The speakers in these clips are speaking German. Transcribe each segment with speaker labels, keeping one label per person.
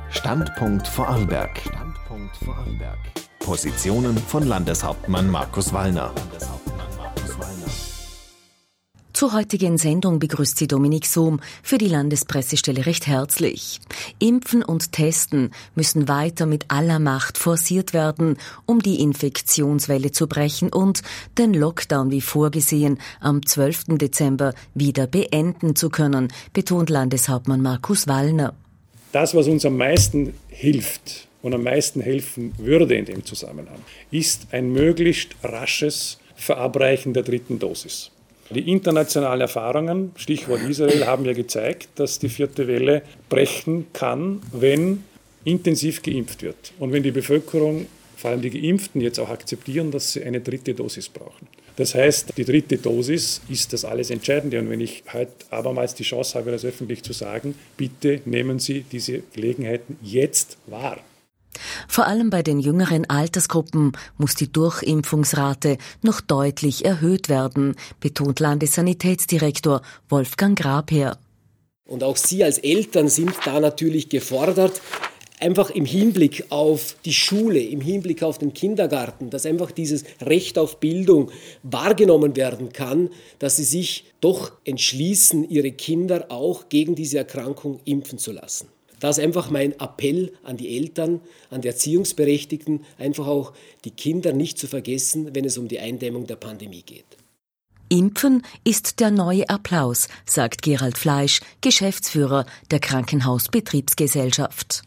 Speaker 1: Standpunkt Vorarlberg. Positionen von Landeshauptmann Markus Wallner.
Speaker 2: Zur heutigen Sendung begrüßt sie Dominik Sohm für die Landespressestelle recht herzlich. Impfen und Testen müssen weiter mit aller Macht forciert werden, um die Infektionswelle zu brechen und den Lockdown wie vorgesehen am 12. Dezember wieder beenden zu können, betont Landeshauptmann Markus Wallner.
Speaker 3: Das, was uns am meisten hilft und am meisten helfen würde in dem Zusammenhang, ist ein möglichst rasches Verabreichen der dritten Dosis. Die internationalen Erfahrungen, Stichwort Israel, haben ja gezeigt, dass die vierte Welle brechen kann, wenn intensiv geimpft wird. Und wenn die Bevölkerung, vor allem die Geimpften, jetzt auch akzeptieren, dass sie eine dritte Dosis brauchen. Das heißt, die dritte Dosis ist das alles Entscheidende. Und wenn ich heute abermals die Chance habe, das öffentlich zu sagen, bitte nehmen Sie diese Gelegenheiten jetzt wahr.
Speaker 2: Vor allem bei den jüngeren Altersgruppen muss die Durchimpfungsrate noch deutlich erhöht werden, betont Landessanitätsdirektor Wolfgang Grabherr.
Speaker 4: Und auch Sie als Eltern sind da natürlich gefordert, einfach im Hinblick auf die Schule, im Hinblick auf den Kindergarten, dass einfach dieses Recht auf Bildung wahrgenommen werden kann, dass Sie sich doch entschließen, Ihre Kinder auch gegen diese Erkrankung impfen zu lassen. Das ist einfach mein Appell an die Eltern, an die Erziehungsberechtigten, einfach auch die Kinder nicht zu vergessen, wenn es um die Eindämmung der Pandemie geht.
Speaker 2: Impfen ist der neue Applaus, sagt Gerald Fleisch, Geschäftsführer der Krankenhausbetriebsgesellschaft.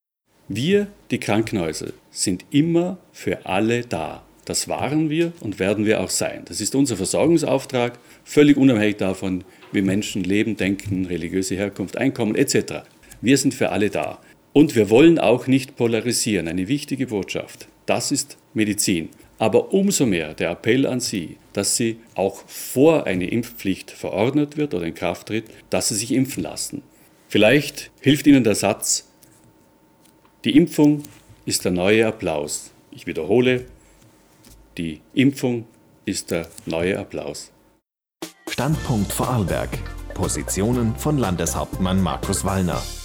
Speaker 5: Wir, die Krankenhäuser, sind immer für alle da. Das waren wir und werden wir auch sein. Das ist unser Versorgungsauftrag, völlig unabhängig davon, wie Menschen leben, denken, religiöse Herkunft, Einkommen etc. Wir sind für alle da. Und wir wollen auch nicht polarisieren. Eine wichtige Botschaft. Das ist Medizin. Aber umso mehr der Appell an Sie, dass Sie auch vor eine Impfpflicht verordnet wird oder in Kraft tritt, dass Sie sich impfen lassen. Vielleicht hilft Ihnen der Satz: Die Impfung ist der neue Applaus. Ich wiederhole, die Impfung ist der neue Applaus.
Speaker 1: Standpunkt Vorarlberg. Positionen von Landeshauptmann Markus Wallner.